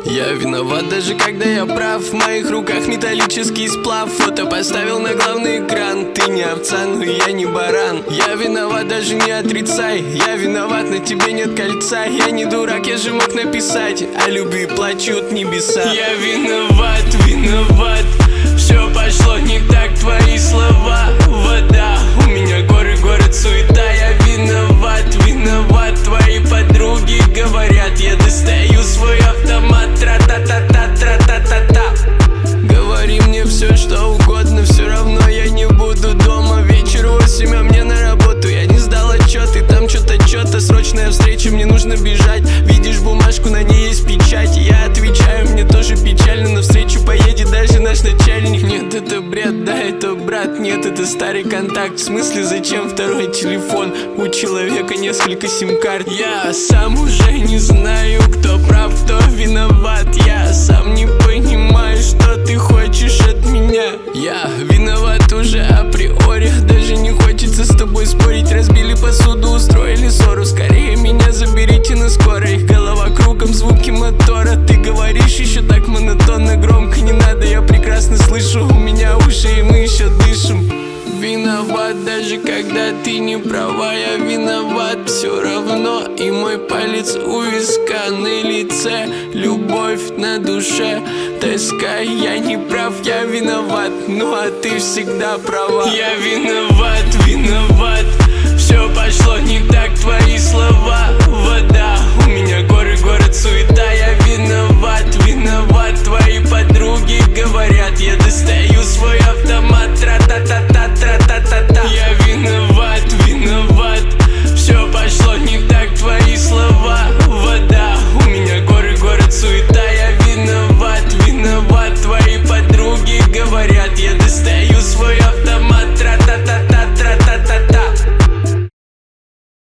Я виноват, даже когда я прав. В моих руках металлический сплав. Фото поставил на главный экран. Ты не овца, но я не баран. Я виноват, даже не отрицай. Я виноват, на тебе нет кольца. Я не дурак, я же мог написать: о любви плачут небеса. Я виноват, виноват. Все пошло не так, твои слова вода. У меня горы, город, суета. Я виноват, виноват. Твои подруги говорят, я достаю свой автомат. Тра-та-та-та, тра-та-та-та. Говори мне все, что угодно, все равно я не буду дома. Вечер 8, а мне на работу. Я не сдал отчет, и там что-то срочная встреча, мне нужно бежать. Видишь бумажку, на ней есть печать. Я отвечаю, мне тоже печально. На встречу поедет даже наш начальник. Нет, это бред, да, это брат. Нет, это старый контакт. В смысле, зачем второй телефон? У человека несколько сим-карт. Я сам уже не знаю, кто прав, кто виноват. Я сам не понимаю, что ты хочешь от меня. Я виноват уже априори. Даже не хочется с тобой спорить. Разбили посуду, устроили ссору. Скорее меня заберите на скорой. Голова кругом, звуки мотора. Ты говоришь еще так монотонно, громко не надо. Я прекрасно слышу, у меня уши, и мы еще дышим. Виноват, даже когда ты не права. Я виноват все равно. И мой палец у виска, на лице любовь, на душе тоска. Я не прав, я виноват. Ну а ты всегда права. Я виноват, виноват. Все пошло не так, твои слова вода. У меня горы, город, суета. Я виноват.